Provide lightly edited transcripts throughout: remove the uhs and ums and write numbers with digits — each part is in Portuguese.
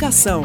Educação.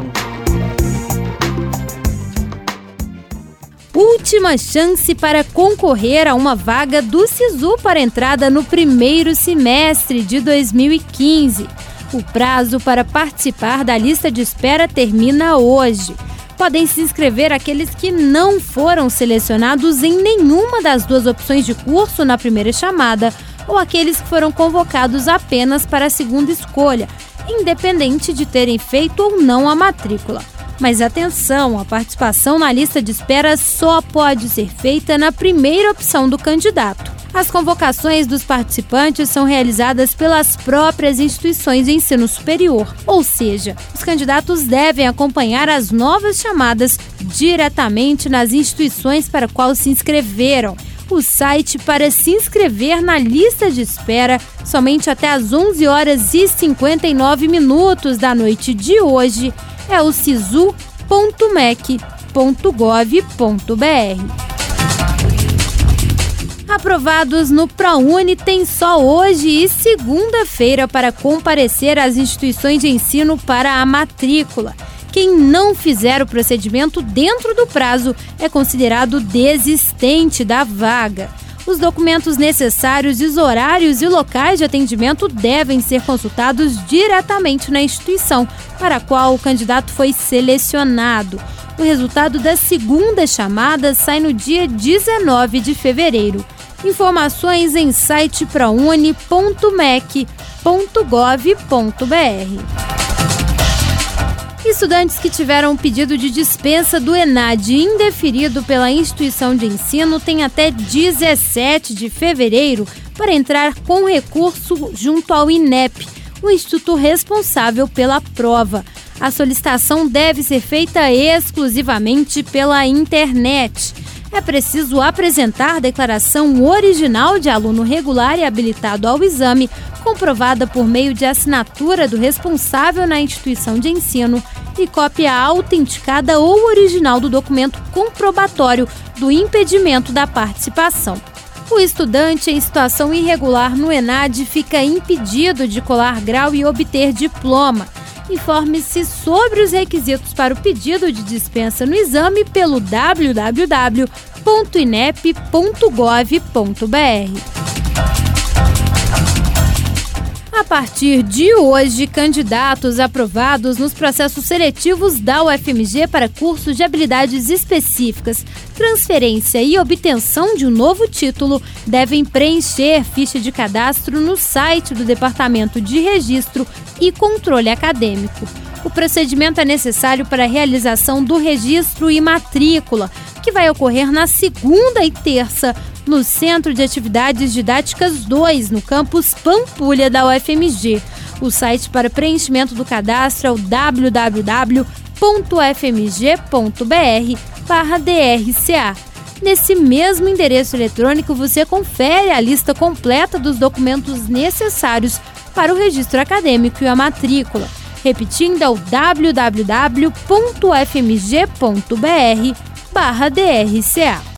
Última chance para concorrer a uma vaga do SISU para entrada no primeiro semestre de 2015. O prazo para participar da lista de espera termina hoje. Podem se inscrever aqueles que não foram selecionados em nenhuma das duas opções de curso na primeira chamada ou aqueles que foram convocados apenas para a segunda escolha, independente de terem feito ou não a matrícula. Mas atenção, a participação na lista de espera só pode ser feita na primeira opção do candidato. As convocações dos participantes são realizadas pelas próprias instituições de ensino superior, ou seja, os candidatos devem acompanhar as novas chamadas diretamente nas instituições para qual se inscreveram. O site para se inscrever na lista de espera somente até às 11h59 da noite de hoje é o sisu.mec.gov.br. Aprovados no ProUni tem só hoje e segunda-feira para comparecer às instituições de ensino para a matrícula. Quem não fizer o procedimento dentro do prazo é considerado desistente da vaga. Os documentos necessários e os horários e locais de atendimento devem ser consultados diretamente na instituição para a qual o candidato foi selecionado. O resultado da segunda chamada sai no dia 19 de fevereiro. Informações em site prouni.mec.gov.br. Estudantes que tiveram um pedido de dispensa do ENAD indeferido pela instituição de ensino têm até 17 de fevereiro para entrar com recurso junto ao INEP, o instituto responsável pela prova. A solicitação deve ser feita exclusivamente pela internet. É preciso apresentar declaração original de aluno regular e habilitado ao exame, comprovada por meio de assinatura do responsável na instituição de ensino e cópia autenticada ou original do documento comprobatório do impedimento da participação. O estudante em situação irregular no ENAD fica impedido de colar grau e obter diploma. Informe-se sobre os requisitos para o pedido de dispensa no exame pelo www.inep.gov.br. A partir de hoje, candidatos aprovados nos processos seletivos da UFMG para cursos de habilidades específicas, transferência e obtenção de um novo título devem preencher ficha de cadastro no site do Departamento de Registro e Controle Acadêmico. O procedimento é necessário para a realização do registro e matrícula, que vai ocorrer na segunda e terça, no Centro de Atividades Didáticas 2, no campus Pampulha da UFMG. O site para preenchimento do cadastro é o www.fmg.br/DRCA. Nesse mesmo endereço eletrônico, você confere a lista completa dos documentos necessários para o registro acadêmico e a matrícula. Repetindo, é o www.fmg.br/DRCA.